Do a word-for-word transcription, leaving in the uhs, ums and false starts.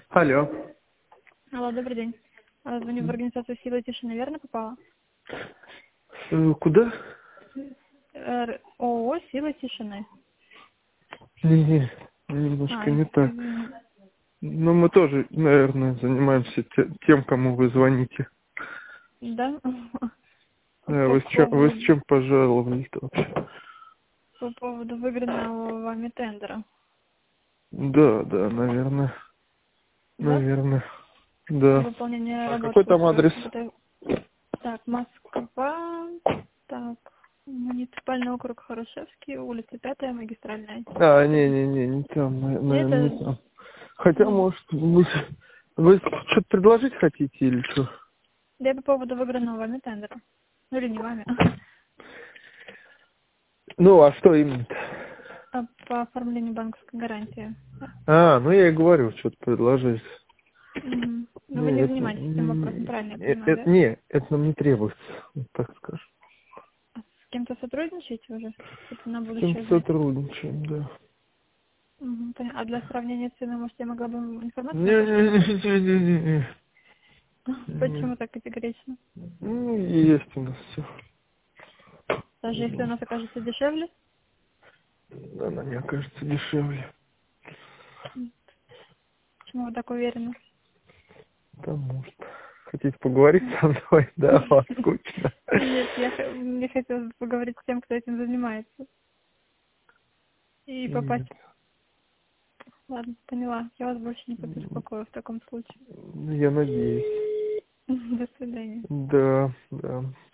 Алло. Алло, добрый день. А, Звоню в организацию «Сила тишины», верно попала? Э, Куда? Р- ООО «Сила тишины». Не, А, немножко не так. извини. Но мы тоже, наверное, занимаемся те- тем, кому вы звоните. Да? А По вы с чем, вы с поводу, чем пожаловались-то вообще? по поводу выигранного вами тендера. Да, да, наверное. Да? Наверное. Да. Выполнение А работ какой по там адрес? строительству. быто- Так, Москва. Так, муниципальный округ Хорошевский, улица пятая, магистральная. А, не-не-не, не там, на- Нет, наверное, не это... там. Хотя, Ну, может, вы, с- вы что-то предложить хотите или что? да, по поводу выигранного вами тендера. Ну или не вами. Ну, а что именно? А по оформлению банковской гарантии. А, ну я и говорю, что-то предложить. Мгм. Ну, вы Не, не это, занимаетесь этим вопросом, м, правильно я э- понимаю, это- да? не, это нам не требуется, вот так скажем. А с кем-то сотрудничаете уже? Это на С кем будущее знать. сотрудничаем, да. Мгм, понятно. А для сравнения цены, может, я могла бы вам информацию на почту прислать? Не-не-не-не-не-не. Почему так категорично? Ну, есть у нас все. Даже если у нас окажется дешевле? Она не окажется дешевле. М, Почему вы так уверены? Потому что хотите поговорить М. со мной? Да, вам скучно. Нет, я, х- мне хотелось бы поговорить с тем, кто этим занимается. И попасть... Нет. Ладно, поняла. Я вас больше не побеспокою в таком случае. Я надеюсь. До свидания. Да, да.